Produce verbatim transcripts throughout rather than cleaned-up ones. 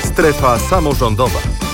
Strefa samorządowa.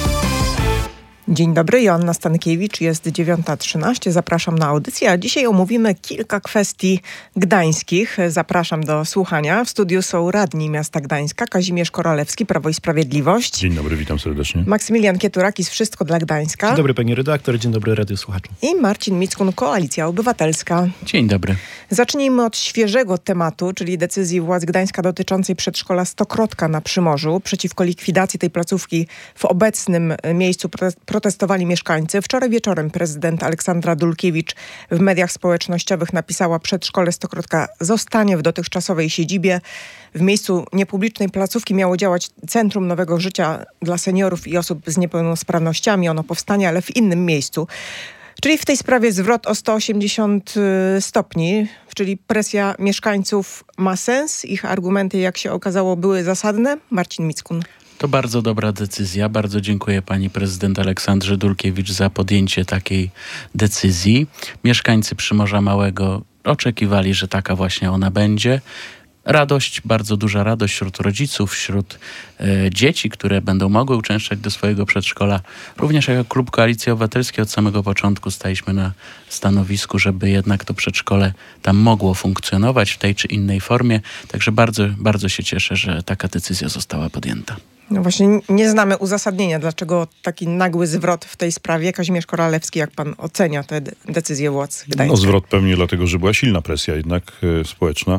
Dzień dobry, Joanna Stankiewicz, jest dziewiąta trzynaście. Zapraszam na audycję, a dzisiaj omówimy kilka kwestii gdańskich. Zapraszam do słuchania. W studiu są radni miasta Gdańska, Kazimierz Koralewski, Prawo i Sprawiedliwość. Dzień dobry, witam serdecznie. Maksymilian Kieturakis, Wszystko dla Gdańska. Dzień dobry pani redaktor, dzień dobry radiosłuchaczom. I Marcin Mickun, Koalicja Obywatelska. Dzień dobry. Zacznijmy od świeżego tematu, czyli decyzji władz Gdańska dotyczącej przedszkola Stokrotka na Przymorzu. Przeciwko likwidacji tej placówki w obecnym miejscu protestowali mieszkańcy. Wczoraj wieczorem prezydent Aleksandra Dulkiewicz w mediach społecznościowych napisała: przedszkole Stokrotka zostanie w dotychczasowej siedzibie. W miejscu niepublicznej placówki miało działać Centrum Nowego Życia dla Seniorów i Osób z Niepełnosprawnościami. Ono powstanie, ale w innym miejscu. Czyli w tej sprawie zwrot o sto osiemdziesiąt stopni, czyli presja mieszkańców ma sens. Ich argumenty, jak się okazało, były zasadne. Marcin Mickun. To bardzo dobra decyzja. Bardzo dziękuję pani prezydent Aleksandrze Dulkiewicz za podjęcie takiej decyzji. Mieszkańcy Przymorza Małego oczekiwali, że taka właśnie ona będzie. Radość, bardzo duża radość wśród rodziców, wśród e, dzieci, które będą mogły uczęszczać do swojego przedszkola. Również jako klub Koalicji Obywatelskiej od samego początku staliśmy na stanowisku, żeby jednak to przedszkole tam mogło funkcjonować w tej czy innej formie. Także bardzo, bardzo się cieszę, że taka decyzja została podjęta. No właśnie nie znamy uzasadnienia, dlaczego taki nagły zwrot w tej sprawie. Kazimierz Koralewski, jak pan ocenia tę decyzję władz Gdańska? No zwrot pewnie dlatego, że była silna presja jednak e, społeczna.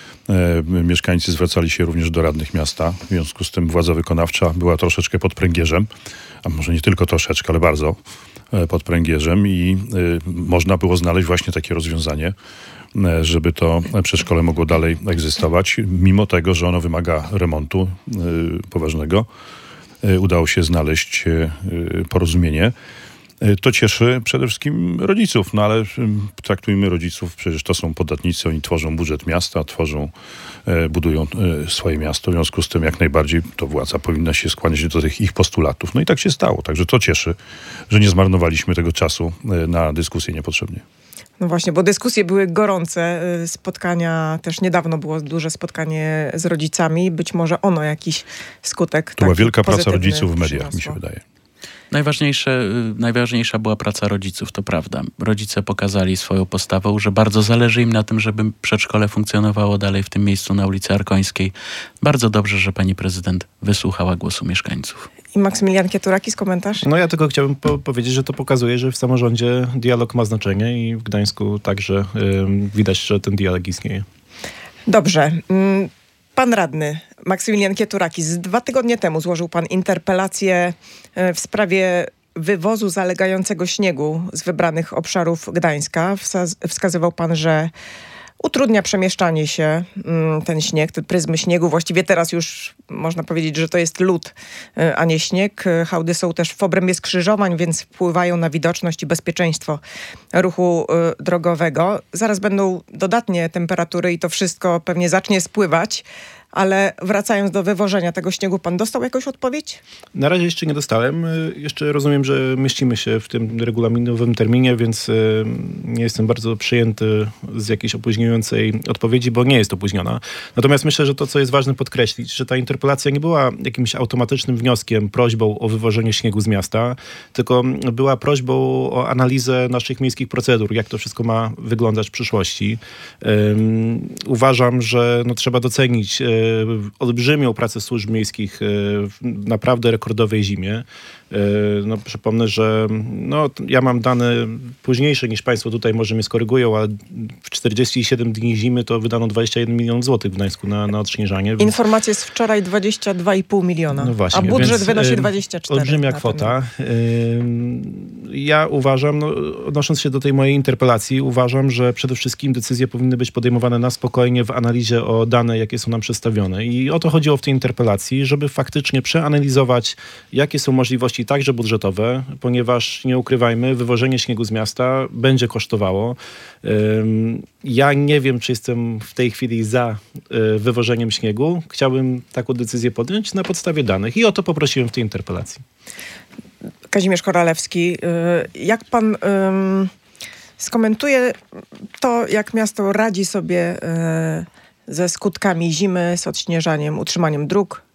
E, mieszkańcy zwracali się również do radnych miasta. W związku z tym władza wykonawcza była troszeczkę pod pręgierzem, a może nie tylko troszeczkę, ale bardzo e, pod pręgierzem i e, można było znaleźć właśnie takie rozwiązanie, e, żeby to przedszkole mogło dalej egzystować, mimo tego, że ono wymaga remontu e, poważnego. E, udało się znaleźć e, porozumienie. To cieszy przede wszystkim rodziców, no ale traktujmy rodziców, przecież to są podatnicy, oni tworzą budżet miasta, tworzą, budują swoje miasto, w związku z tym jak najbardziej to władza powinna się skłaniać do tych ich postulatów. No i tak się stało, także to cieszy, że nie zmarnowaliśmy tego czasu na dyskusję niepotrzebnie. No właśnie, bo dyskusje były gorące, spotkania, też niedawno było duże spotkanie z rodzicami, być może ono jakiś skutek. To była wielka praca rodziców w mediach, przyniosło. mi się wydaje. Najważniejsze, najważniejsza była praca rodziców, to prawda. Rodzice pokazali swoją postawą, że bardzo zależy im na tym, żeby przedszkole funkcjonowało dalej w tym miejscu na ulicy Arkońskiej. Bardzo dobrze, że pani prezydent wysłuchała głosu mieszkańców. I Maksymilian Kieturakis, komentarz? No ja tylko chciałbym po- powiedzieć, że to pokazuje, że w samorządzie dialog ma znaczenie i w Gdańsku także y, widać, że ten dialog istnieje. Dobrze. Mm. Pan radny Maksymilian Kieturakis, dwa tygodnie temu złożył pan interpelację w sprawie wywozu zalegającego śniegu z wybranych obszarów Gdańska. Wskazywał pan, że utrudnia przemieszczanie się ten śnieg, te pryzmy śniegu. Właściwie teraz już można powiedzieć, że to jest lód, a nie śnieg. Hałdy są też w obrębie skrzyżowań, więc wpływają na widoczność i bezpieczeństwo ruchu drogowego. Zaraz będą dodatnie temperatury i to wszystko pewnie zacznie spływać. Ale wracając do wywożenia tego śniegu, pan dostał jakąś odpowiedź? Na razie jeszcze nie dostałem. Jeszcze rozumiem, że mieścimy się w tym regulaminowym terminie, więc nie jestem bardzo przyjęty z jakiejś opóźniającej odpowiedzi, bo nie jest opóźniona. Natomiast myślę, że to, co jest ważne podkreślić, że ta interpelacja nie była jakimś automatycznym wnioskiem, prośbą o wywożenie śniegu z miasta, tylko była prośbą o analizę naszych miejskich procedur, jak to wszystko ma wyglądać w przyszłości. Um, uważam, że no, trzeba docenić olbrzymią pracę służb miejskich w naprawdę rekordowej zimie. No, przypomnę, że no, ja mam dane późniejsze niż państwo tutaj może mnie skorygują, a w czterdzieści siedem dni zimy to wydano dwadzieścia jeden milionów złotych w Gdańsku na, na odśnieżanie. Więc... Informacja z wczoraj dwadzieścia dwa i pół miliona, no właśnie, a budżet więc, wynosi dwadzieścia cztery. Olbrzymia kwota. Ja uważam, no, odnosząc się do tej mojej interpelacji, uważam, że przede wszystkim decyzje powinny być podejmowane na spokojnie w analizie o dane, jakie są nam przedstawione. I o to chodziło w tej interpelacji, żeby faktycznie przeanalizować, jakie są możliwości także budżetowe, ponieważ nie ukrywajmy, wywożenie śniegu z miasta będzie kosztowało. Ja nie wiem, czy jestem w tej chwili za wywożeniem śniegu. Chciałbym taką decyzję podjąć na podstawie danych i o to poprosiłem w tej interpelacji. Kazimierz Koralewski, jak pan skomentuje to, jak miasto radzi sobie ze skutkami zimy, z odśnieżaniem, utrzymaniem dróg,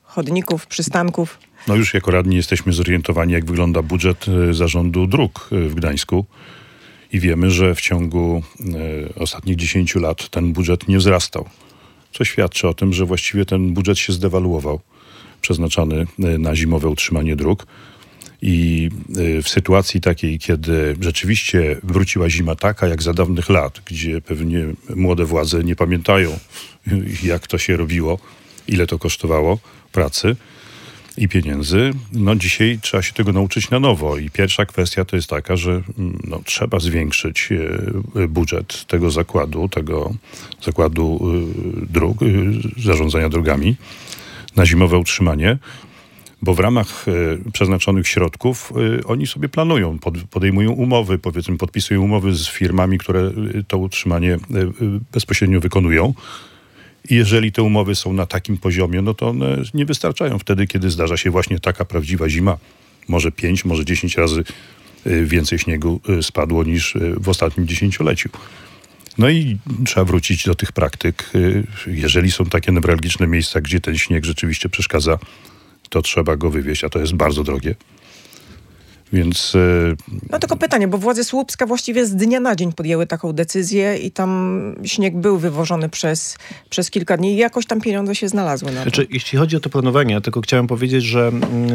chodników, przystanków. No już jako radni jesteśmy zorientowani, jak wygląda budżet Zarządu Dróg w Gdańsku i wiemy, że w ciągu ostatnich dziesięciu lat ten budżet nie wzrastał. Co świadczy o tym, że właściwie ten budżet się zdewaluował, przeznaczany na zimowe utrzymanie dróg. I w sytuacji takiej, kiedy rzeczywiście wróciła zima taka jak za dawnych lat, gdzie pewnie młode władze nie pamiętają, jak to się robiło, ile to kosztowało pracy i pieniędzy, no dzisiaj trzeba się tego nauczyć na nowo. I pierwsza kwestia to jest taka, że no, trzeba zwiększyć budżet tego zakładu, tego zakładu dróg, zarządzania drogami na zimowe utrzymanie. Bo w ramach e, przeznaczonych środków e, oni sobie planują, pod, podejmują umowy, powiedzmy, podpisują umowy z firmami, które e, to utrzymanie e, e, bezpośrednio wykonują. I jeżeli te umowy są na takim poziomie, no to one nie wystarczają wtedy, kiedy zdarza się właśnie taka prawdziwa zima. Może pięć, może dziesięć razy e, więcej śniegu e, spadło niż e, w ostatnim dziesięcioleciu. No i trzeba wrócić do tych praktyk. E, jeżeli są takie newralgiczne miejsca, gdzie ten śnieg rzeczywiście przeszkadza, to trzeba go wywieźć, a to jest bardzo drogie. Więc... No tylko pytanie, bo władze Słupska właściwie z dnia na dzień podjęły taką decyzję i tam śnieg był wywożony przez, przez kilka dni i jakoś tam pieniądze się znalazły na to. Znaczy, jeśli chodzi o to planowanie, tylko chciałem powiedzieć, że,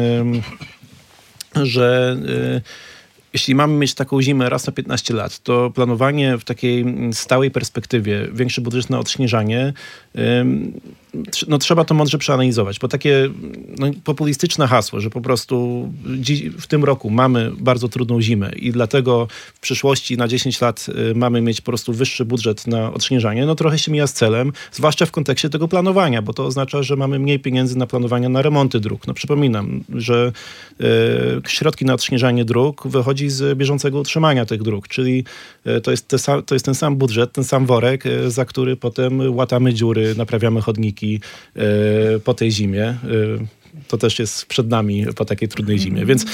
yy, że yy, jeśli mamy mieć taką zimę raz na piętnaście lat, to planowanie w takiej stałej perspektywie, większy budżet na odśnieżanie, yy, no trzeba to mądrze przeanalizować, bo takie no, populistyczne hasło, że po prostu dziś, w tym roku mamy bardzo trudną zimę i dlatego w przyszłości na dziesięć lat y, mamy mieć po prostu wyższy budżet na odśnieżanie, no trochę się mija z celem, zwłaszcza w kontekście tego planowania, bo to oznacza, że mamy mniej pieniędzy na planowanie na remonty dróg. No przypominam, że y, środki na odśnieżanie dróg wychodzi z bieżącego utrzymania tych dróg, czyli y, to, jest te sam, to jest ten sam budżet, ten sam worek, y, za który potem łatamy dziury, naprawiamy chodniki po tej zimie. To też jest przed nami po takiej trudnej zimie. Więc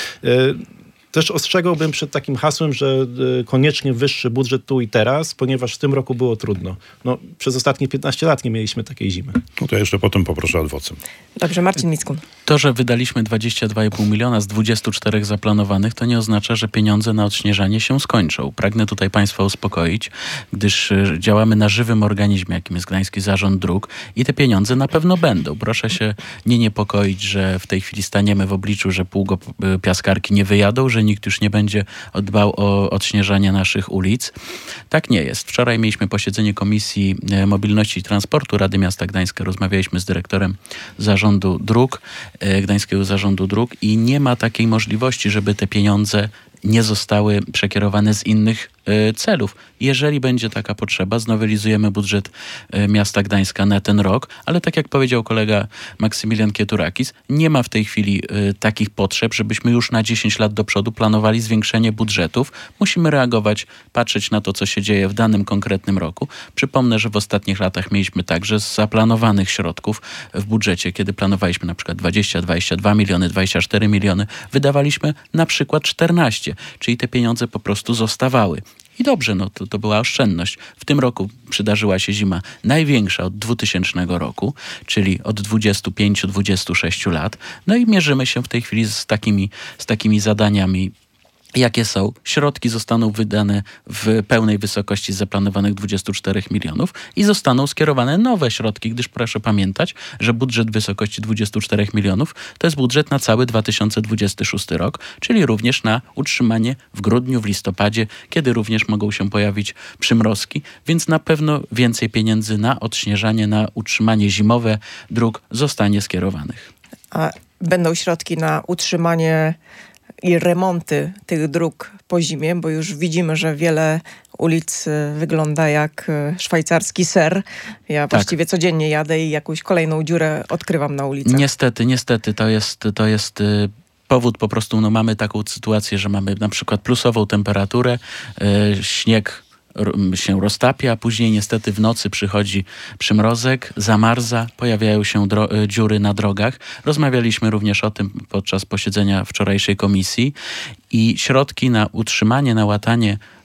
też ostrzegałbym przed takim hasłem, że koniecznie wyższy budżet tu i teraz, ponieważ w tym roku było trudno. No, przez ostatnie piętnaście lat nie mieliśmy takiej zimy. No to jeszcze potem poproszę adwocem. Dobrze, Marcin Mickun. To, że wydaliśmy dwadzieścia dwa i pół miliona z dwudziestu czterech zaplanowanych, to nie oznacza, że pieniądze na odśnieżanie się skończą. Pragnę tutaj Państwa uspokoić, gdyż działamy na żywym organizmie, jakim jest Gdański Zarząd Dróg i te pieniądze na pewno będą. Proszę się nie niepokoić, że w tej chwili staniemy w obliczu, że pół piaskarki nie wyjadą, że nikt już nie będzie dbał o odśnieżanie naszych ulic. Tak nie jest. Wczoraj mieliśmy posiedzenie Komisji Mobilności i Transportu Rady Miasta Gdańska. Rozmawialiśmy z dyrektorem Zarządu Dróg, Gdańskiego Zarządu Dróg i nie ma takiej możliwości, żeby te pieniądze nie zostały przekierowane z innych y, celów. Jeżeli będzie taka potrzeba, znowelizujemy budżet y, miasta Gdańska na ten rok, ale tak jak powiedział kolega Maksymilian Kieturakis, nie ma w tej chwili y, takich potrzeb, żebyśmy już na dziesięć lat do przodu planowali zwiększenie budżetów. Musimy reagować, patrzeć na to, co się dzieje w danym konkretnym roku. Przypomnę, że w ostatnich latach mieliśmy także z zaplanowanych środków w budżecie, kiedy planowaliśmy na przykład dwadzieścia, dwadzieścia dwa miliony, dwadzieścia cztery miliony, wydawaliśmy na przykład czternaście, czyli te pieniądze po prostu zostawały. I dobrze, no to, to była oszczędność. W tym roku przydarzyła się zima największa od dwutysięcznego roku, czyli od dwudziestu pięciu do dwudziestu sześciu lat. No i mierzymy się w tej chwili z takimi, z takimi zadaniami, jakie są. Środki zostaną wydane w pełnej wysokości z zaplanowanych dwudziestu czterech milionów i zostaną skierowane nowe środki, gdyż proszę pamiętać, że budżet w wysokości dwudziestu czterech milionów to jest budżet na cały dwa tysiące dwudziesty szósty rok, czyli również na utrzymanie w grudniu, w listopadzie, kiedy również mogą się pojawić przymrozki, więc na pewno więcej pieniędzy na odśnieżanie, na utrzymanie zimowe dróg zostanie skierowanych. A będą środki na utrzymanie i remonty tych dróg po zimie, bo już widzimy, że wiele ulic wygląda jak szwajcarski ser. Ja tak. właściwie codziennie jadę i jakąś kolejną dziurę odkrywam na ulicach. Niestety, niestety to jest, to jest powód po prostu, no mamy taką sytuację, że mamy na przykład plusową temperaturę, yy, śnieg się roztapia, później niestety w nocy przychodzi przymrozek, zamarza, pojawiają się dro- dziury na drogach. Rozmawialiśmy również o tym podczas posiedzenia wczorajszej komisji i środki na utrzymanie, na łatanie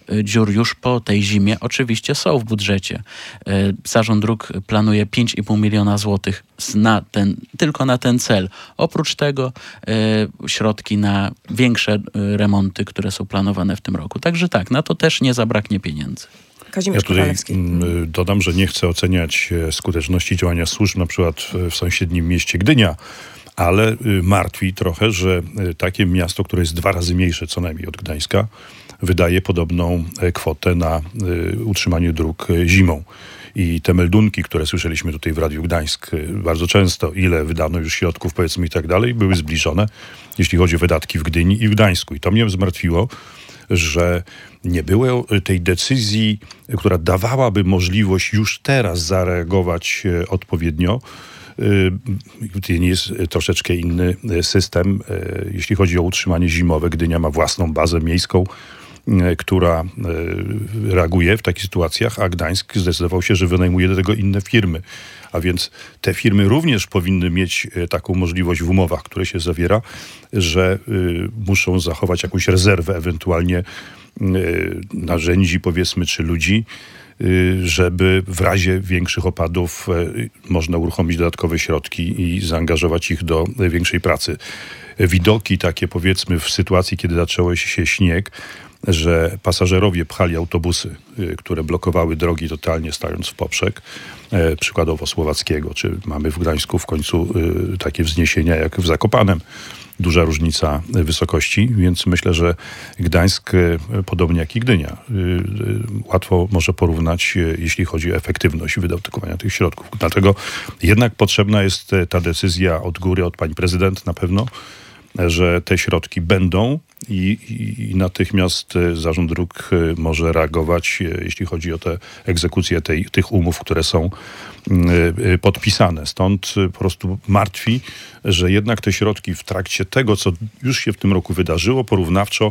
dziur już po tej zimie oczywiście są w budżecie. Zarząd Dróg planuje pięć i pół miliona złotych na ten, tylko na ten cel. Oprócz tego środki na większe remonty, które są planowane w tym roku. Także tak, na to też nie zabraknie pieniędzy. Kazimierz Ja tutaj dodam, że nie chcę oceniać skuteczności działania służb na przykład w sąsiednim mieście Gdynia, ale martwi trochę, że takie miasto, które jest dwa razy mniejsze co najmniej od Gdańska, wydaje podobną kwotę na utrzymanie dróg zimą. I te meldunki, które słyszeliśmy tutaj w Radiu Gdańsk bardzo często, ile wydano już środków, powiedzmy i tak dalej, były zbliżone, jeśli chodzi o wydatki w Gdyni i w Gdańsku. I to mnie zmartwiło, że nie było tej decyzji, która dawałaby możliwość już teraz zareagować odpowiednio. Nie jest troszeczkę inny system, jeśli chodzi o utrzymanie zimowe. Gdynia ma własną bazę miejską, która reaguje w takich sytuacjach, a Gdańsk zdecydował się, że wynajmuje do tego inne firmy. A więc te firmy również powinny mieć taką możliwość w umowach, które się zawiera, że muszą zachować jakąś rezerwę, ewentualnie narzędzi, powiedzmy, czy ludzi, żeby w razie większych opadów można uruchomić dodatkowe środki i zaangażować ich do większej pracy. Widoki takie, powiedzmy, w sytuacji, kiedy zaczął się śnieg, że pasażerowie pchali autobusy, które blokowały drogi totalnie, stając w poprzek, e, przykładowo Słowackiego, czy mamy w Gdańsku w końcu e, takie wzniesienia jak w Zakopanem. Duża różnica wysokości, więc myślę, że Gdańsk, e, podobnie jak i Gdynia, e, łatwo może porównać, e, jeśli chodzi o efektywność wydatkowania tych środków. Dlatego jednak potrzebna jest ta decyzja od góry, od pani prezydent na pewno, że te środki będą i, i, i natychmiast Zarząd Dróg może reagować, jeśli chodzi o te egzekucje tej, tych umów, które są podpisane. Stąd po prostu martwi, że jednak te środki w trakcie tego, co już się w tym roku wydarzyło, porównawczo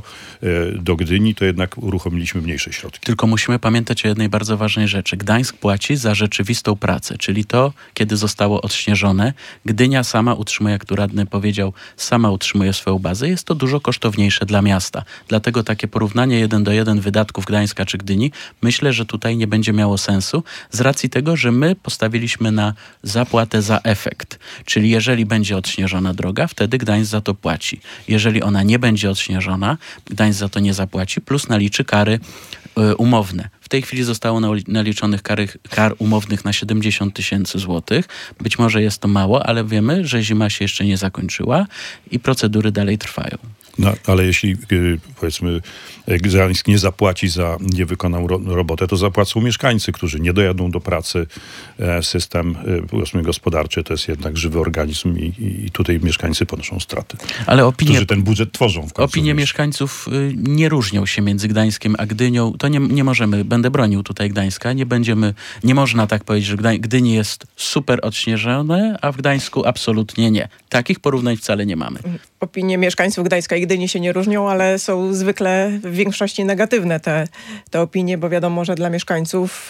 do Gdyni, to jednak uruchomiliśmy mniejsze środki. Tylko musimy pamiętać o jednej bardzo ważnej rzeczy. Gdańsk płaci za rzeczywistą pracę, czyli to, kiedy zostało odśnieżone. Gdynia sama utrzymuje, jak tu radny powiedział, sama utrzymuje swoją bazę. Jest to dużo kosztowniejsze dla miasta. Dlatego takie porównanie jeden do jeden wydatków Gdańska czy Gdyni, myślę, że tutaj nie będzie miało sensu, z racji tego, że my postawiliśmy na zapłatę za efekt. Czyli jeżeli będzie odśnieżona droga, wtedy Gdańsk za to płaci. Jeżeli ona nie będzie odśnieżona, Gdańsk za to nie zapłaci, plus naliczy kary y, umowne. W tej chwili zostało naliczonych kary, kar umownych na siedemdziesiąt tysięcy złotych. Być może jest to mało, ale wiemy, że zima się jeszcze nie zakończyła i procedury dalej trwają. No, ale jeśli, powiedzmy, Gdańsk nie zapłaci za niewykonaną ro- robotę, to zapłacą mieszkańcy, którzy nie dojadą do pracy. System, powiedzmy, gospodarczy to jest jednak żywy organizm i, i tutaj mieszkańcy ponoszą straty. Ale opinie, którzy ten budżet tworzą w końcu. Opinie mieszkańców nie różnią się między Gdańskiem a Gdynią. To nie, nie możemy, będę bronił tutaj Gdańska, nie będziemy, nie można tak powiedzieć, że Gdań, Gdyni jest super odśnieżone, a w Gdańsku absolutnie nie. Takich porównań wcale nie mamy. Opinie mieszkańców Gdańska i Gdyni się nie różnią, ale są zwykle w większości negatywne te, te opinie, bo wiadomo, że dla mieszkańców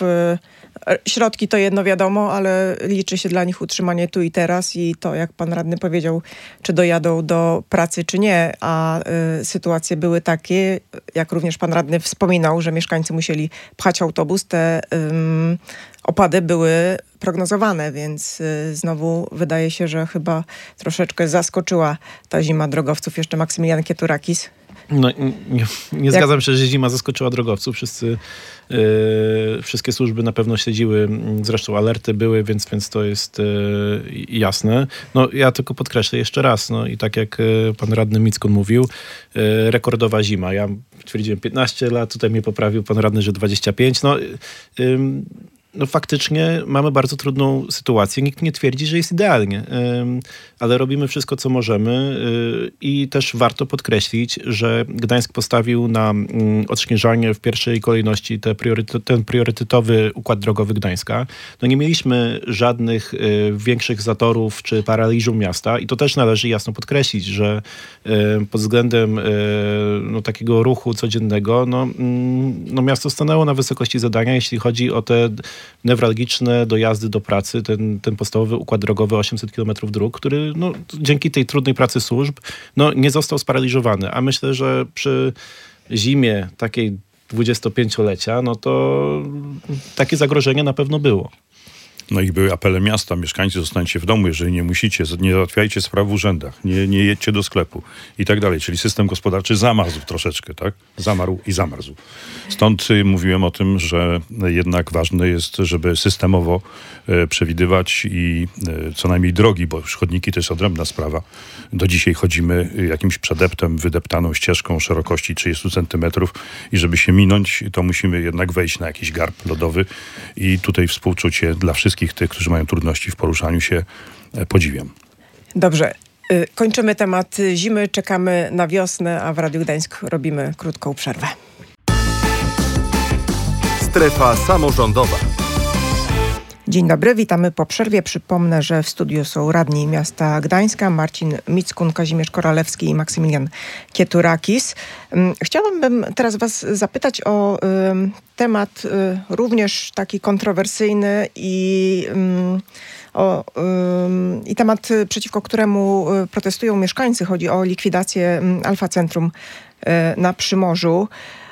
y, środki to jedno wiadomo, ale liczy się dla nich utrzymanie tu i teraz i to, jak pan radny powiedział, czy dojadą do pracy, czy nie, a y, sytuacje były takie, jak również pan radny wspominał, że mieszkańcy musieli pchać autobus, te y, opady były prognozowane, więc y, znowu wydaje się, że chyba troszeczkę zaskoczyła ta zima drogowców. Jeszcze Maksymilian Kieturakis. No, nie, nie zgadzam się, że zima zaskoczyła drogowców. Wszyscy, yy, wszystkie służby na pewno śledziły, zresztą alerty były, więc, więc to jest yy, jasne. No, ja tylko podkreślę jeszcze raz, no i tak jak yy, pan radny Mickun mówił, yy, rekordowa zima. Ja twierdziłem piętnaście lat, tutaj mnie poprawił pan radny, że dwadzieścia pięć. No, yy, No faktycznie mamy bardzo trudną sytuację. Nikt nie twierdzi, że jest idealnie, ale robimy wszystko, co możemy i też warto podkreślić, że Gdańsk postawił na odśnieżanie w pierwszej kolejności te priorytet, ten priorytetowy układ drogowy Gdańska. No nie mieliśmy żadnych większych zatorów czy paraliżu miasta i to też należy jasno podkreślić, że pod względem no, takiego ruchu codziennego no, no miasto stanęło na wysokości zadania, jeśli chodzi o te newralgiczne dojazdy do pracy, ten, ten podstawowy układ drogowy osiemset kilometrów dróg, który no, dzięki tej trudnej pracy służb no, nie został sparaliżowany. A myślę, że przy zimie takiej dwudziestopięciolecia, no to takie zagrożenie na pewno było. No i były apele miasta, mieszkańcy, zostańcie w domu, jeżeli nie musicie, nie załatwiajcie spraw w urzędach, nie, nie jedźcie do sklepu i tak dalej. Czyli system gospodarczy zamarzł troszeczkę, tak? Zamarł i zamarzł. Stąd y, mówiłem o tym, że jednak ważne jest, żeby systemowo y, przewidywać i y, co najmniej drogi, bo już chodniki to jest odrębna sprawa. Do dzisiaj chodzimy jakimś przedeptem, wydeptaną ścieżką szerokości trzydzieści centymetrów i żeby się minąć, to musimy jednak wejść na jakiś garb lodowy i tutaj współczucie dla wszystkich tych, którzy mają trudności w poruszaniu się, podziwiam. Dobrze. Kończymy temat zimy, czekamy na wiosnę, a w Radiu Gdańsk robimy krótką przerwę. Strefa samorządowa. Dzień dobry, witamy po przerwie. Przypomnę, że w studiu są radni miasta Gdańska, Marcin Mickun, Kazimierz Koralewski i Maksymilian Kieturakis. Chciałabym teraz was zapytać o y, temat y, również taki kontrowersyjny i, y, o, y, i temat, przeciwko któremu protestują mieszkańcy. Chodzi o likwidację Alfa Centrum y, na Przymorzu.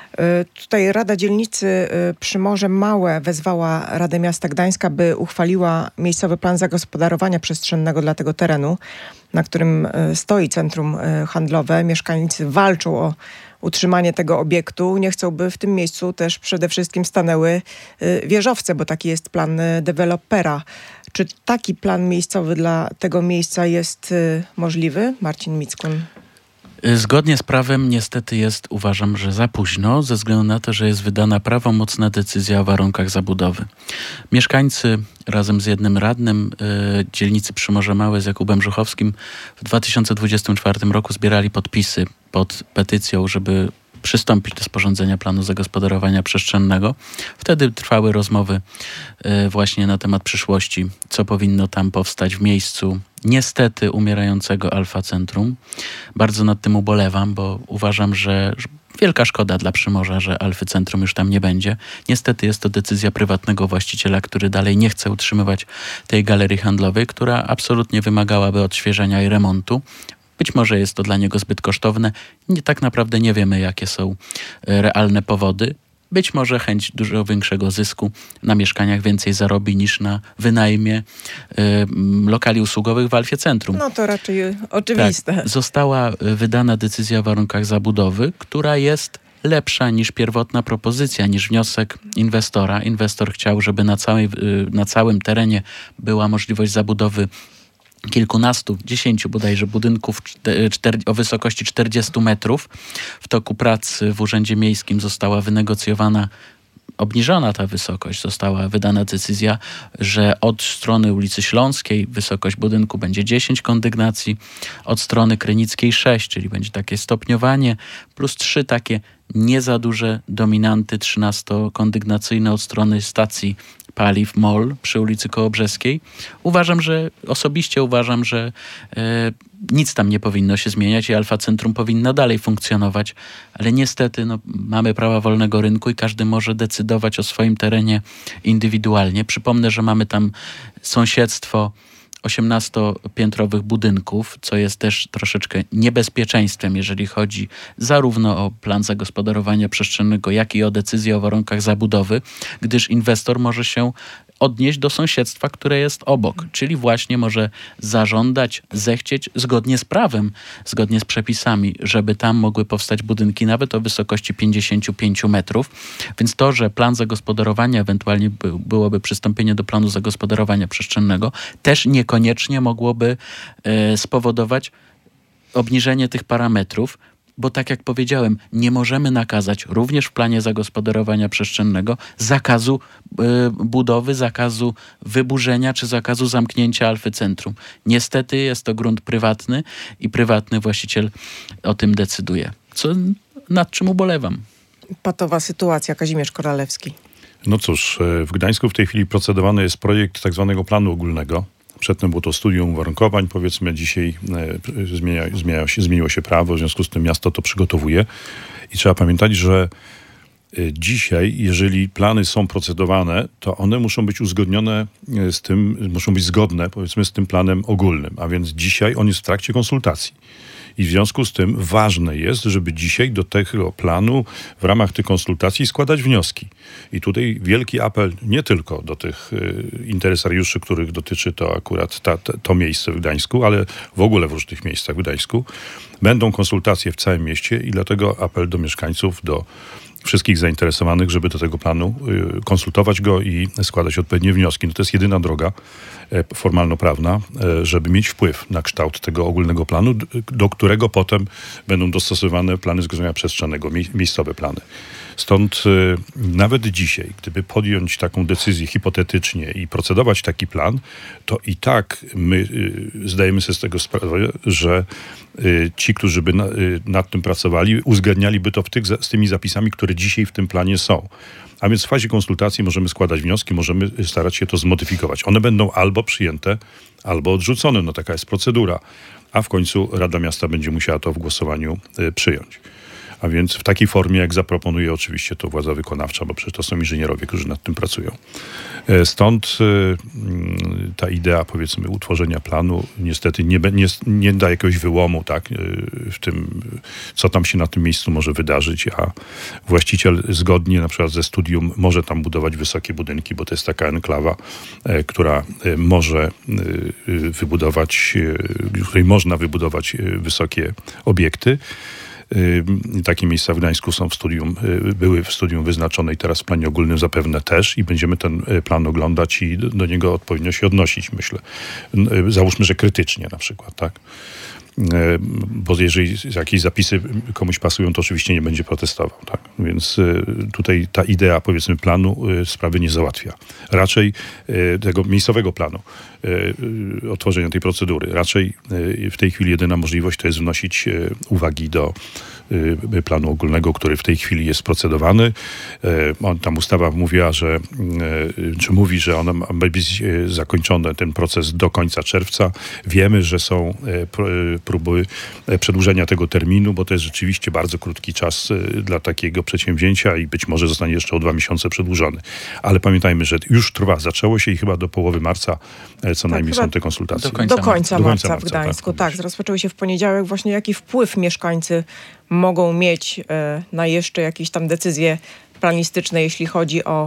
Tutaj Rada Dzielnicy Przymorze Małe wezwała Radę Miasta Gdańska, by uchwaliła miejscowy plan zagospodarowania przestrzennego dla tego terenu, na którym stoi centrum handlowe. Mieszkańcy walczą o utrzymanie tego obiektu. Nie chcą, by w tym miejscu też przede wszystkim stanęły wieżowce, bo taki jest plan dewelopera. Czy taki plan miejscowy dla tego miejsca jest możliwy? Marcin Mickun. Zgodnie z prawem niestety jest, uważam, że za późno, ze względu na to, że jest wydana prawomocna decyzja o warunkach zabudowy. Mieszkańcy razem z jednym radnym y, dzielnicy Przymorze Małe z Jakubem Żuchowskim w dwa tysiące dwudziestym czwartym roku zbierali podpisy pod petycją, żeby przystąpić do sporządzenia planu zagospodarowania przestrzennego. Wtedy trwały rozmowy y, właśnie na temat przyszłości, co powinno tam powstać w miejscu niestety umierającego Alfa Centrum. Bardzo nad tym ubolewam, bo uważam, że wielka szkoda dla Przymorza, że Alfy Centrum już tam nie będzie. Niestety jest to decyzja prywatnego właściciela, który dalej nie chce utrzymywać tej galerii handlowej, która absolutnie wymagałaby odświeżenia i remontu. Być może jest to dla niego zbyt kosztowne. Nie, tak naprawdę nie wiemy, jakie są realne powody. Być może chęć dużo większego zysku na mieszkaniach więcej zarobi niż na wynajmie y, lokali usługowych w Alfie Centrum. No to raczej oczywiste. Tak, została wydana decyzja o warunkach zabudowy, która jest lepsza niż pierwotna propozycja, niż wniosek inwestora. Inwestor chciał, żeby na, całej, na całym terenie była możliwość zabudowy kilkunastu, dziesięciu bodajże budynków czter, o wysokości czterdziestu metrów. W toku prac w Urzędzie Miejskim została wynegocjowana, obniżona ta wysokość. Została wydana decyzja, że od strony ulicy Śląskiej wysokość budynku będzie dziesięć kondygnacji, od strony Krynickiej sześć, czyli będzie takie stopniowanie, plus trzy takie nie za duże dominanty trzynastokondygnacyjne od strony stacji paliw M O L przy ulicy Kołobrzeskiej. Uważam, że osobiście uważam, że e, nic tam nie powinno się zmieniać i Alfa Centrum powinna dalej funkcjonować, ale niestety no, mamy prawa wolnego rynku i każdy może decydować o swoim terenie indywidualnie. Przypomnę, że mamy tam sąsiedztwo osiemnastopiętrowych budynków, co jest też troszeczkę niebezpieczeństwem, jeżeli chodzi zarówno o plan zagospodarowania przestrzennego, jak i o decyzję o warunkach zabudowy, gdyż inwestor może się odnieść do sąsiedztwa, które jest obok, czyli właśnie może zażądać, zechcieć zgodnie z prawem, zgodnie z przepisami, żeby tam mogły powstać budynki nawet o wysokości pięćdziesięciu pięciu metrów. Więc to, że plan zagospodarowania, ewentualnie by, byłoby przystąpienie do planu zagospodarowania przestrzennego, też niekoniecznie mogłoby e, spowodować obniżenie tych parametrów, bo tak jak powiedziałem, nie możemy nakazać również w planie zagospodarowania przestrzennego zakazu y, budowy, zakazu wyburzenia czy zakazu zamknięcia Alfy Centrum. Niestety jest to grunt prywatny i prywatny właściciel o tym decyduje. Co, nad czym ubolewam. Patowa sytuacja. Kazimierz Koralewski. No cóż, w Gdańsku w tej chwili procedowany jest projekt tak zwanego planu ogólnego. Przedtem było to studium uwarunkowań, powiedzmy dzisiaj e, zmienia, zmienia się, zmieniło się prawo, w związku z tym miasto to przygotowuje. I trzeba pamiętać, że e, dzisiaj, jeżeli plany są procedowane, to one muszą być uzgodnione z tym, muszą być zgodne, powiedzmy, z tym planem ogólnym. A więc dzisiaj on jest w trakcie konsultacji. I w związku z tym ważne jest, żeby dzisiaj do tego planu w ramach tych konsultacji składać wnioski. I tutaj wielki apel nie tylko do tych y, interesariuszy, których dotyczy to akurat ta, ta, to miejsce w Gdańsku, ale w ogóle w różnych miejscach w Gdańsku. Będą konsultacje w całym mieście i dlatego apel do mieszkańców, do wszystkich zainteresowanych, żeby do tego planu y, konsultować go i składać odpowiednie wnioski. No to jest jedyna droga e, formalno-prawna, e, żeby mieć wpływ na kształt tego ogólnego planu, d- do którego potem będą dostosowane plany zgromadzenia przestrzennego, mie- miejscowe plany. Stąd y, nawet dzisiaj, gdyby podjąć taką decyzję hipotetycznie i procedować taki plan, to i tak my y, zdajemy sobie z tego sprawę, że y, ci, którzy by na, y, nad tym pracowali, uwzględnialiby to w tych, z tymi zapisami, które dzisiaj w tym planie są. A więc w fazie konsultacji możemy składać wnioski, możemy starać się to zmodyfikować. One będą albo przyjęte, albo odrzucone. No taka jest procedura. A w końcu Rada Miasta będzie musiała to w głosowaniu y, przyjąć. A więc w takiej formie, jak zaproponuje oczywiście to władza wykonawcza, bo przecież to są inżynierowie, którzy nad tym pracują. Stąd ta idea, powiedzmy, utworzenia planu niestety nie, nie, nie da jakiegoś wyłomu, tak, w tym, co tam się na tym miejscu może wydarzyć, a właściciel zgodnie na przykład ze studium może tam budować wysokie budynki, bo to jest taka enklawa, która może wybudować, w której można wybudować wysokie obiekty. Takie miejsca w Gdańsku są w studium, były w studium wyznaczone i teraz w planie ogólnym zapewne też i będziemy ten plan oglądać i do, do niego odpowiednio się odnosić, myślę. Załóżmy, że krytycznie na przykład, tak? Bo jeżeli jakieś zapisy komuś pasują, to oczywiście nie będzie protestował, tak? Więc tutaj ta idea, powiedzmy, planu sprawy nie załatwia. Raczej tego miejscowego planu, otworzenia tej procedury. Raczej w tej chwili jedyna możliwość to jest wnosić uwagi do planu ogólnego, który w tej chwili jest procedowany. Tam ustawa mówiła, że, czy mówi, że ona ma być zakończony ten proces do końca czerwca. Wiemy, że są próby przedłużenia tego terminu, bo to jest rzeczywiście bardzo krótki czas dla takiego przedsięwzięcia i być może zostanie jeszcze o dwa miesiące przedłużony. Ale pamiętajmy, że już trwa, zaczęło się i chyba do połowy marca co tak, najmniej są te konsultacje. Do końca, do końca marca, marca, marca w Gdańsku. Tak, tak, rozpoczęły się w poniedziałek. Właśnie jaki wpływ mieszkańcy mogą mieć e, na jeszcze jakieś tam decyzje planistyczne, jeśli chodzi o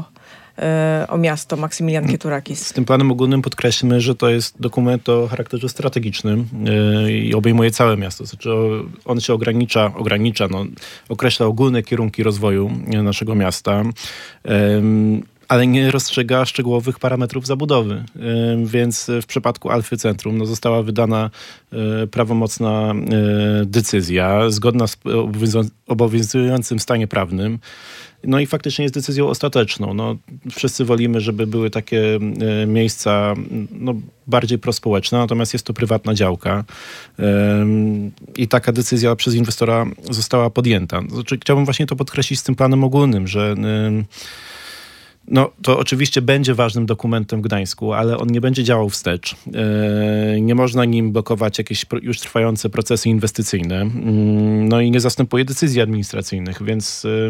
o miasto. Maksymilian Kieturakis. Z tym planem ogólnym podkreślmy, że to jest dokument o charakterze strategicznym yy, i obejmuje całe miasto. Znaczy on się ogranicza, ogranicza, no, określa ogólne kierunki rozwoju naszego miasta, yy, ale nie rozstrzyga szczegółowych parametrów zabudowy. Yy, więc w przypadku Alfy Centrum no, została wydana yy, prawomocna yy, decyzja, zgodna z obowiązującym stanie prawnym. No i faktycznie jest decyzją ostateczną. No, wszyscy wolimy, żeby były takie e, miejsca no, bardziej prospołeczne, natomiast jest to prywatna działka e, i taka decyzja przez inwestora została podjęta. Znaczy, chciałbym właśnie to podkreślić z tym planem ogólnym, że e, no, to oczywiście będzie ważnym dokumentem w Gdańsku, ale on nie będzie działał wstecz. Yy, nie można nim blokować jakieś już trwające procesy inwestycyjne. Yy, no i nie zastępuje decyzji administracyjnych, więc yy,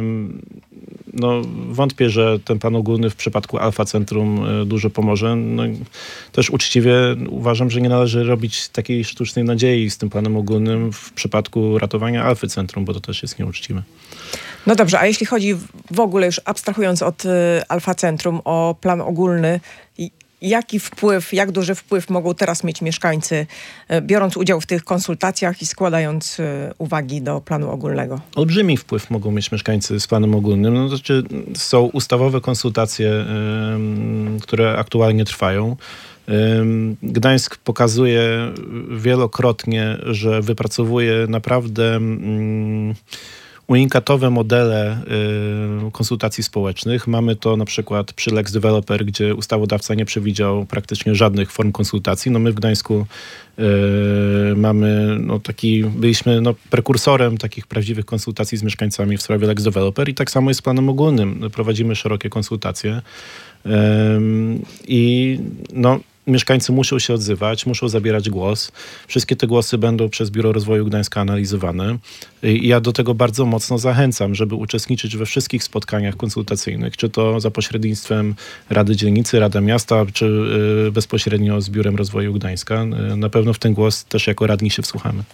no, wątpię, że ten plan ogólny w przypadku Alfa Centrum yy, dużo pomoże. No, też uczciwie uważam, że nie należy robić takiej sztucznej nadziei z tym planem ogólnym w przypadku ratowania Alfy Centrum, bo to też jest nieuczciwe. No dobrze, a jeśli chodzi w ogóle już abstrahując od y, Alfa Centrum o plan ogólny, jaki wpływ, jak duży wpływ mogą teraz mieć mieszkańcy, y, biorąc udział w tych konsultacjach i składając y, uwagi do planu ogólnego? Olbrzymi wpływ mogą mieć mieszkańcy z planem ogólnym. No, to znaczy są ustawowe konsultacje, y, które aktualnie trwają. Gdańsk pokazuje wielokrotnie, że wypracowuje naprawdę mm, unikatowe modele y, konsultacji społecznych. Mamy to na przykład przy Lex Developer, gdzie ustawodawca nie przewidział praktycznie żadnych form konsultacji. No my w Gdańsku y, mamy no, taki, byliśmy no, prekursorem takich prawdziwych konsultacji z mieszkańcami w sprawie Lex Developer i tak samo jest z planem ogólnym. Prowadzimy szerokie konsultacje y, i no mieszkańcy muszą się odzywać, muszą zabierać głos. Wszystkie te głosy będą przez Biuro Rozwoju Gdańska analizowane. I ja do tego bardzo mocno zachęcam, żeby uczestniczyć we wszystkich spotkaniach konsultacyjnych, czy to za pośrednictwem Rady Dzielnicy, Rada Miasta, czy y, bezpośrednio z Biurem Rozwoju Gdańska. Y, na pewno w ten głos też jako radni się wsłuchamy.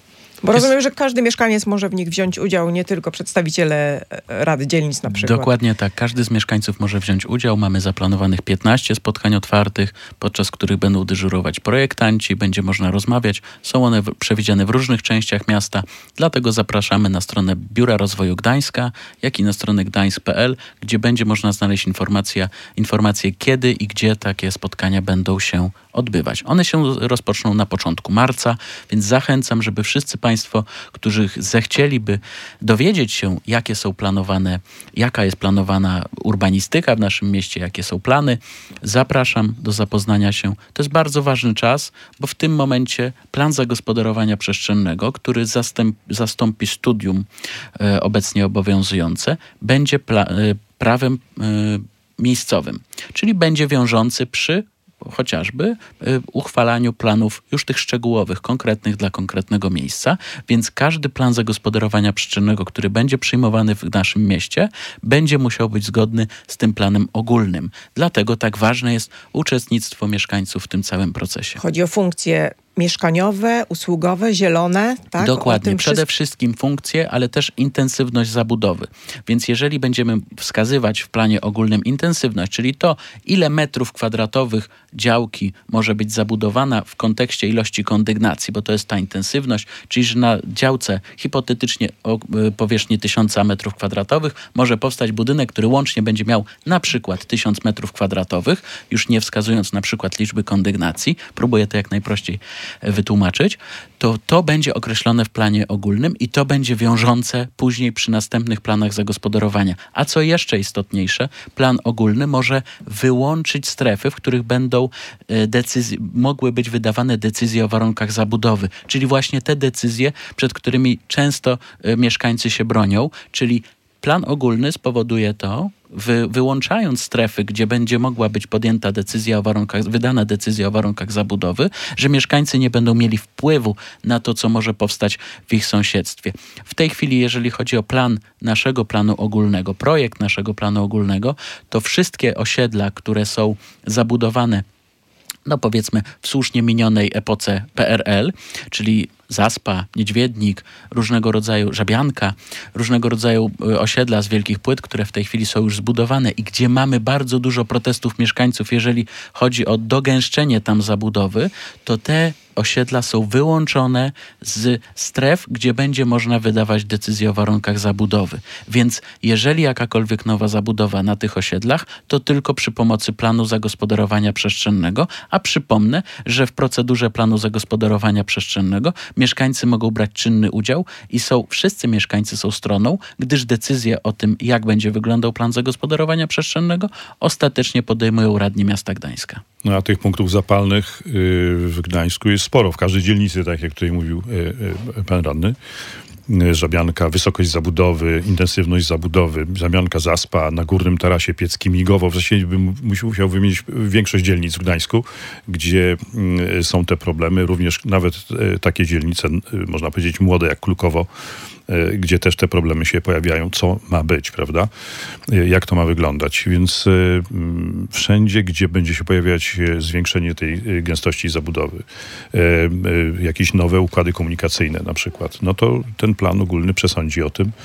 Bo rozumiem, że każdy mieszkaniec może w nich wziąć udział, nie tylko przedstawiciele Rady Dzielnic na przykład. Dokładnie tak. Każdy z mieszkańców może wziąć udział. Mamy zaplanowanych piętnaście spotkań otwartych, podczas których będą dyżurować projektanci, będzie można rozmawiać. Są one w, przewidziane w różnych częściach miasta, dlatego zapraszamy na stronę Biura Rozwoju Gdańska, jak i na stronę gdańsk kropka p l, gdzie będzie można znaleźć informacje, informacje kiedy i gdzie takie spotkania będą się odbywać. One się rozpoczną na początku marca, więc zachęcam, żeby wszyscy Państwo, którzy zechcieliby dowiedzieć się, jakie są planowane, jaka jest planowana urbanistyka w naszym mieście, jakie są plany, zapraszam do zapoznania się. To jest bardzo ważny czas, bo w tym momencie plan zagospodarowania przestrzennego, który zastęp, zastąpi studium e, obecnie obowiązujące, będzie pla, e, prawem e, miejscowym, czyli będzie wiążący przy chociażby y, uchwalaniu planów już tych szczegółowych, konkretnych dla konkretnego miejsca, więc każdy plan zagospodarowania przestrzennego, który będzie przyjmowany w naszym mieście, będzie musiał być zgodny z tym planem ogólnym. Dlatego tak ważne jest uczestnictwo mieszkańców w tym całym procesie. Chodzi o funkcje mieszkaniowe, usługowe, zielone, tak? Dokładnie. Przede wszystkim funkcje, ale też intensywność zabudowy. Więc jeżeli będziemy wskazywać w planie ogólnym intensywność, czyli to, ile metrów kwadratowych działki może być zabudowana w kontekście ilości kondygnacji, bo to jest ta intensywność, czyli że na działce hipotetycznie o powierzchni tysiąca metrów kwadratowych może powstać budynek, który łącznie będzie miał na przykład tysiąc metrów kwadratowych, już nie wskazując na przykład liczby kondygnacji, próbuję to jak najprościej wytłumaczyć, to to będzie określone w planie ogólnym i to będzie wiążące później przy następnych planach zagospodarowania. A co jeszcze istotniejsze, plan ogólny może wyłączyć strefy, w których będą decyzje, mogły być wydawane decyzje o warunkach zabudowy, czyli właśnie te decyzje, przed którymi często mieszkańcy się bronią, czyli plan ogólny spowoduje to, wy, wyłączając strefy, gdzie będzie mogła być podjęta decyzja o warunkach, wydana decyzja o warunkach zabudowy, że mieszkańcy nie będą mieli wpływu na to, co może powstać w ich sąsiedztwie. W tej chwili, jeżeli chodzi o plan naszego planu ogólnego, projekt naszego planu ogólnego, to wszystkie osiedla, które są zabudowane, no powiedzmy w słusznie minionej epoce P R L, czyli Zaspa, Niedźwiednik, różnego rodzaju Żabianka, różnego rodzaju osiedla z wielkich płyt, które w tej chwili są już zbudowane i gdzie mamy bardzo dużo protestów mieszkańców, jeżeli chodzi o dogęszczenie tam zabudowy, to te osiedla są wyłączone z stref, gdzie będzie można wydawać decyzje o warunkach zabudowy. Więc jeżeli jakakolwiek nowa zabudowa na tych osiedlach, to tylko przy pomocy planu zagospodarowania przestrzennego, a przypomnę, że w procedurze planu zagospodarowania przestrzennego mieszkańcy mogą brać czynny udział i są, wszyscy mieszkańcy są stroną, gdyż decyzję o tym, jak będzie wyglądał plan zagospodarowania przestrzennego, ostatecznie podejmują radni miasta Gdańska. No a tych punktów zapalnych yy, w Gdańsku jest sporo. W każdej dzielnicy, tak jak tutaj mówił yy, yy, pan radny. Żabianka, wysokość zabudowy, intensywność zabudowy, Żabianka, Zaspa, na Górnym Tarasie Pieckim, Migowo. W zasadzie bym musiał wymienić większość dzielnic w Gdańsku, gdzie y, są te problemy. Również nawet y, takie dzielnice, y, można powiedzieć młode jak Klukowo, y, gdzie też te problemy się pojawiają. Co ma być, prawda? Y, jak to ma wyglądać? Więc y, y, wszędzie, gdzie będzie się pojawiać y, zwiększenie tej y, gęstości zabudowy, y, y, jakieś nowe układy komunikacyjne na przykład, no to ten plan ogólny przesądzi o tym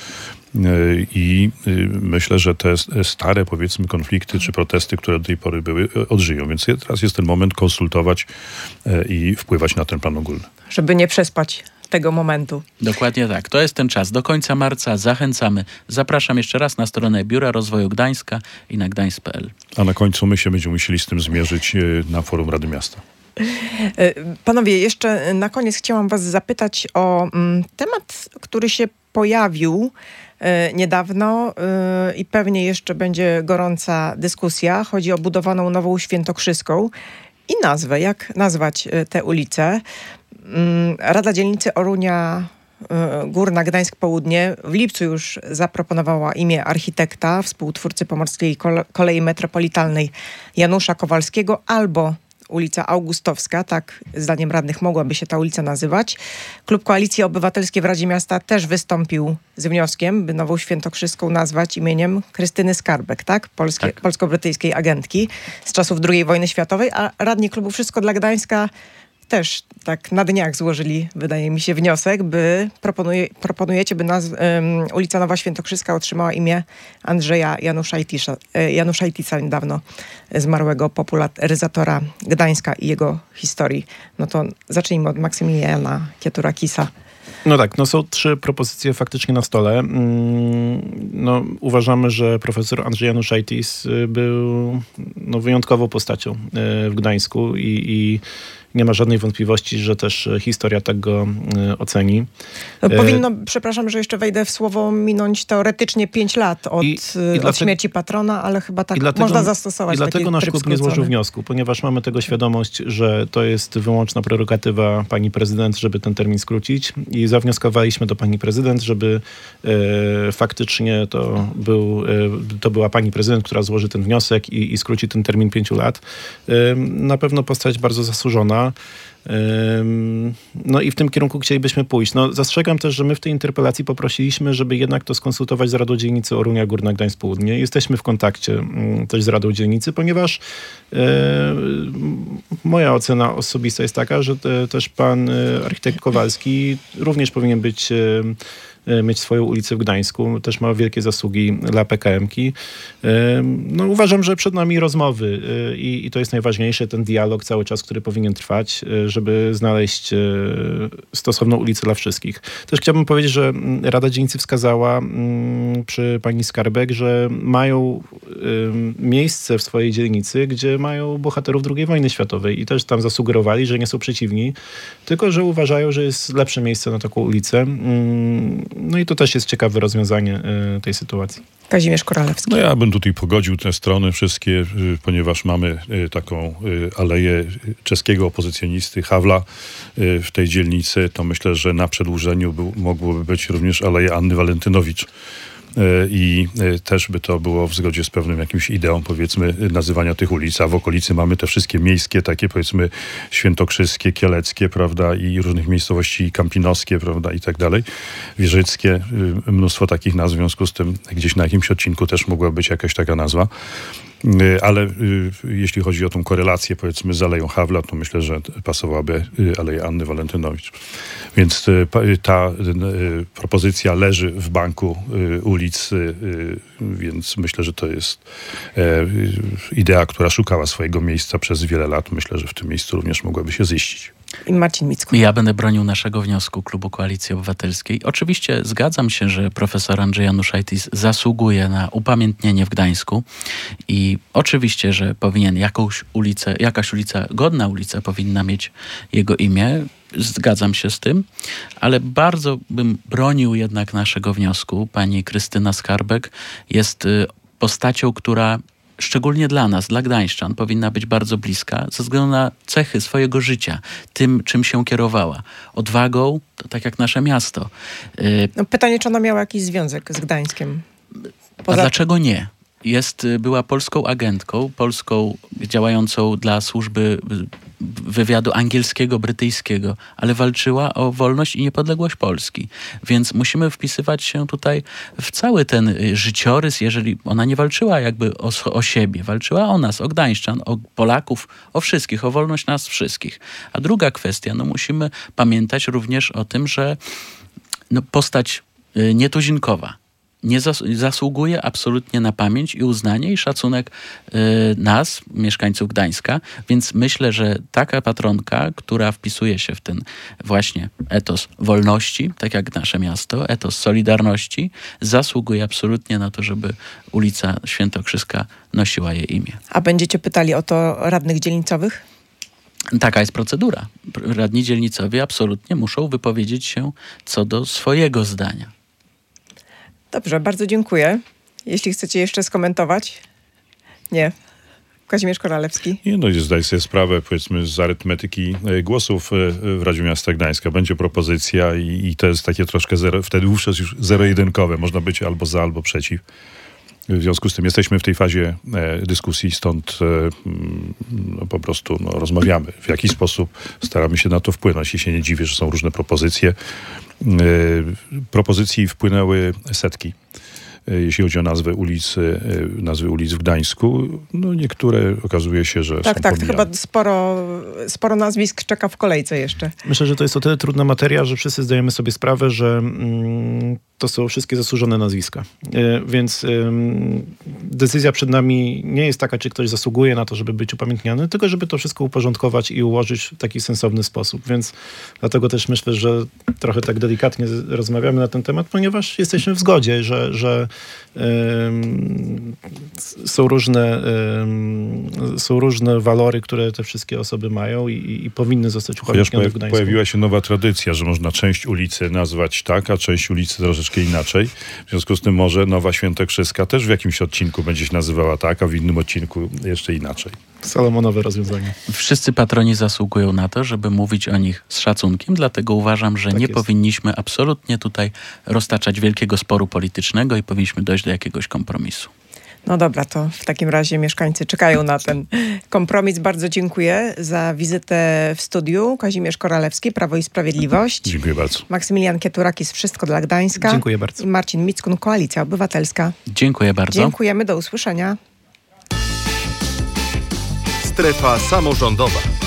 i myślę, że te stare, powiedzmy, konflikty czy protesty, które do tej pory były, odżyją. Więc teraz jest ten moment konsultować i wpływać na ten plan ogólny. Żeby nie przespać tego momentu. Dokładnie tak. To jest ten czas. Do końca marca zachęcamy. Zapraszam jeszcze raz na stronę Biura Rozwoju Gdańska i na gdańsk kropka p l. A na końcu my się będziemy musieli z tym zmierzyć na forum Rady Miasta. Panowie, jeszcze na koniec chciałam was zapytać o mm, temat, który się pojawił y, niedawno y, i pewnie jeszcze będzie gorąca dyskusja. Chodzi o budowaną nową Świętokrzyską i nazwę. Jak nazwać y, tę ulicę? Y, Rada Dzielnicy Orunia y, Górna Gdańsk Południe w lipcu już zaproponowała imię architekta, współtwórcy Pomorskiej Kolei Metropolitalnej Janusza Kowalskiego albo ulica Augustowska, tak zdaniem radnych mogłaby się ta ulica nazywać. Klub Koalicji Obywatelskiej w Radzie Miasta też wystąpił z wnioskiem, by nową Świętokrzyską nazwać imieniem Krystyny Skarbek, tak? Polskie, tak. Polsko-brytyjskiej agentki z czasów drugiej wojny światowej, a radni klubu Wszystko dla Gdańska też tak na dniach złożyli, wydaje mi się, wniosek, by proponuje, proponujecie, by naz, um, ulica Nowa Świętokrzyska otrzymała imię Andrzeja Januszajtisza, Januszajtisa, niedawno zmarłego popularyzatora Gdańska i jego historii. No to zacznijmy od Maksymiliana Kieturakisa. No tak, no są trzy propozycje faktycznie na stole. No, uważamy, że profesor Andrzej Januszajtis był no, wyjątkową postacią w Gdańsku i, i nie ma żadnej wątpliwości, że też historia tak go oceni. No, powinno, przepraszam, że jeszcze wejdę w słowo, minąć teoretycznie pięć lat od, I, i od dlatego, śmierci patrona, ale chyba tak dlatego, można zastosować. I dlatego nasz tryb klub nie skrócony. złożył wniosku, ponieważ mamy tego świadomość, że to jest wyłączna prerogatywa pani prezydent, żeby ten termin skrócić i zawnioskowaliśmy do pani prezydent, żeby e, faktycznie to, był, e, to była pani prezydent, która złoży ten wniosek i, i skróci ten termin pięciu lat. E, na pewno postać bardzo zasłużona. No i w tym kierunku chcielibyśmy pójść. No, zastrzegam też, że my w tej interpelacji poprosiliśmy, żeby jednak to skonsultować z Radą Dzielnicy Orunia Górna Gdańsk Południe. Jesteśmy w kontakcie też z Radą Dzielnicy, ponieważ e, moja ocena osobista jest taka, że te, też pan architekt Kowalski również powinien być e, mieć swoją ulicę w Gdańsku. Też ma wielkie zasługi dla P K M ki. No, uważam, że przed nami rozmowy i, i to jest najważniejsze, ten dialog cały czas, który powinien trwać, żeby znaleźć stosowną ulicę dla wszystkich. Też chciałbym powiedzieć, że Rada Dzielnicy wskazała przy pani Skarbek, że mają miejsce w swojej dzielnicy, gdzie mają bohaterów drugiej wojny światowej i też tam zasugerowali, że nie są przeciwni, tylko że uważają, że jest lepsze miejsce na taką ulicę. No i to też jest ciekawe rozwiązanie y, tej sytuacji. Kazimierz Koralewski. No ja bym tutaj pogodził te strony wszystkie, y, ponieważ mamy y, taką y, aleję czeskiego opozycjonisty Hawla y, w tej dzielnicy. To myślę, że na przedłużeniu był, mogłoby być również aleja Anny Walentynowicz. I też by to było w zgodzie z pewnym jakimś ideą, powiedzmy, nazywania tych ulic. A w okolicy mamy te wszystkie miejskie, takie powiedzmy świętokrzyskie, kieleckie, prawda, i różnych miejscowości kampinowskie, prawda, i tak dalej. Wieżyckie, mnóstwo takich nazw, w związku z tym gdzieś na jakimś odcinku też mogła być jakaś taka nazwa. Ale y, jeśli chodzi o tą korelację, powiedzmy, z Aleją Hawla, to myślę, że pasowałaby y, Aleja Anny Walentynowicz. Więc y, ta y, propozycja leży w banku y, ulic, y, więc myślę, że to jest y, idea, która szukała swojego miejsca przez wiele lat. Myślę, że w tym miejscu również mogłaby się ziścić. I Marcin Micko. Ja będę bronił naszego wniosku Klubu Koalicji Obywatelskiej. Oczywiście zgadzam się, że profesor Andrzej Januszajtis zasługuje na upamiętnienie w Gdańsku i oczywiście, że powinien jakąś ulicę, jakaś ulica, godna ulica powinna mieć jego imię. Zgadzam się z tym, ale bardzo bym bronił jednak naszego wniosku. Pani Krystyna Skarbek jest postacią, która szczególnie dla nas, dla gdańszczan, powinna być bardzo bliska ze względu na cechy swojego życia, tym, czym się kierowała. Odwagą, to tak jak nasze miasto. No, pytanie, czy ona miała jakiś związek z Gdańskiem? Poza... A dlaczego nie? Jest, była polską agentką, polską działającą dla służby wywiadu angielskiego, brytyjskiego, ale walczyła o wolność i niepodległość Polski. Więc musimy wpisywać się tutaj w cały ten życiorys, jeżeli ona nie walczyła jakby o, o siebie, walczyła o nas, o gdańszczan, o Polaków, o wszystkich, o wolność nas wszystkich. A druga kwestia, no musimy pamiętać również o tym, że no, postać nietuzinkowa nie zas- zasługuje absolutnie na pamięć i uznanie i szacunek y, nas, mieszkańców Gdańska, więc myślę, że taka patronka, która wpisuje się w ten właśnie etos wolności, tak jak nasze miasto, etos solidarności, zasługuje absolutnie na to, żeby ulica Świętokrzyska nosiła jej imię. A będziecie pytali o to radnych dzielnicowych? Taka jest procedura. Radni dzielnicowi absolutnie muszą wypowiedzieć się co do swojego zdania. Dobrze, bardzo dziękuję. Jeśli chcecie jeszcze skomentować? Nie. Kazimierz Koralewski. Nie, no zdaję sobie sprawę, powiedzmy, z arytmetyki głosów w Radzie Miasta Gdańska. Będzie propozycja i, i to jest takie troszkę zero, wtedy wówczas już zero-jedynkowe. Można być albo za, albo przeciw. W związku z tym jesteśmy w tej fazie e, dyskusji, stąd e, no, po prostu no, rozmawiamy. W jaki sposób staramy się na to wpłynąć. I się nie dziwię, że są różne propozycje. E, propozycji wpłynęły setki. jeśli chodzi o nazwę ulicy, nazwy ulic w Gdańsku. No niektóre okazuje się, że Tak, są tak, pomijane. chyba sporo, sporo nazwisk czeka w kolejce jeszcze. Myślę, że to jest o tyle trudna materia, że wszyscy zdajemy sobie sprawę, że mm, to są wszystkie zasłużone nazwiska. E, więc ym, decyzja przed nami nie jest taka, czy ktoś zasługuje na to, żeby być upamiętniony, tylko żeby to wszystko uporządkować i ułożyć w taki sensowny sposób. Więc dlatego też myślę, że trochę tak delikatnie z- rozmawiamy na ten temat, ponieważ jesteśmy w zgodzie, że, że ym, są różne ym, są różne walory, które te wszystkie osoby mają i, i powinny zostać Chociaż upamiętnione w pojaw- Gdańsku. pojawiła się nowa tradycja, że można część ulicy nazwać tak, a część ulicy troszeczkę inaczej. W związku z tym może Nowa Świętokrzyska też w jakimś odcinku będzie się nazywała tak, a w innym odcinku jeszcze inaczej. Salomonowe rozwiązanie. Wszyscy patroni zasługują na to, żeby mówić o nich z szacunkiem, dlatego uważam, że Tak nie jest. powinniśmy absolutnie tutaj roztaczać wielkiego sporu politycznego i powinniśmy dojść do jakiegoś kompromisu. No dobra, to w takim razie mieszkańcy czekają na ten kompromis. Bardzo dziękuję za wizytę w studiu. Kazimierz Koralewski, Prawo i Sprawiedliwość. Dziękuję bardzo. Maksymilian Kieturakis, Wszystko dla Gdańska. Dziękuję bardzo. I Marcin Mickun, Koalicja Obywatelska. Dziękuję bardzo. Dziękujemy, do usłyszenia. Strefa samorządowa.